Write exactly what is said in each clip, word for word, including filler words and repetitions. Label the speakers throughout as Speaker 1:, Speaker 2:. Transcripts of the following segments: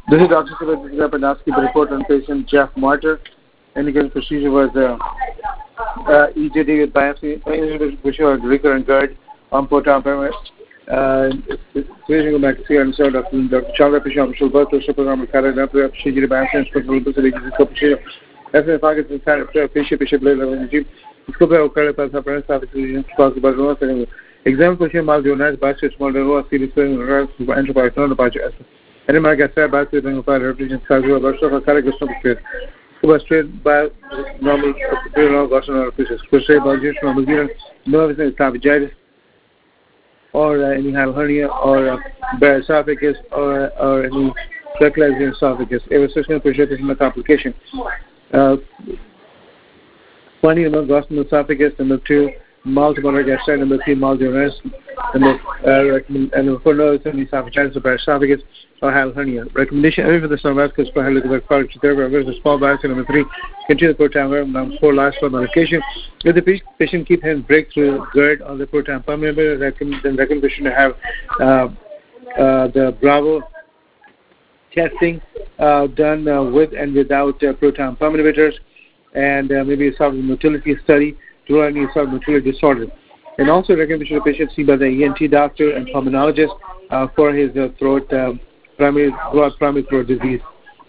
Speaker 1: This is Doctor Siva Panaski, the report on patient Jeff Martyr. Indicated procedure was uh, uh, E J D with biopsy, which was recurrent GERD on proton pyramid. Switching back to see and so Doctor Chandra Pisham Shulberto, Supergram, Canada, procedure biopsy, and special procedure. As a target inside of patient, patient blade level energy, scope of occurrence of parents have to example patient Maljonas, biopsy, small neuro, series, enterprise, non departure. And my guess about the representation casual version of a character straight. Super straight by normal Gaussian pieces. Crochet by just from the nervous esophagitis or uh, any hernia or uh, bare esophagus or, or any circulating esophagus. Every session presentation of complication. Uh, Funny among Gaussian esophagus, number two, multiple gastritis, number three, Maljonas, number uh, and for nervous and esophagitis or bare esophagus. Or hernia. Recommendation every for the Snowbasket for helicobacter product therapy versus small basket. Number three, continue the proton. Number four, last for medication. If the patient keep having breakthrough GERD on the proton pump inhibitor, then recommendation to have uh, uh, the Bravo testing uh, done uh, with and without uh, proton pump inhibitors, and uh, maybe a esophageal motility study to rule any esophageal motility disorder. And also recommendation the patient see by the E N T doctor and pulmonologist uh, for his uh, throat. Um, primary broad primary throat disease.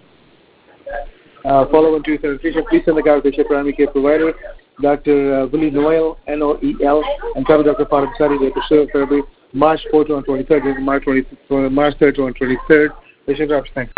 Speaker 1: Uh, follow on to sanitation, please send the guide patient primary care provider, Doctor Uh, Willie Noel, N O E L, and cover Doctor Farag Sari, the episode February, March fourth to twenty-third, March third to twenty-third. Patient drops, thanks.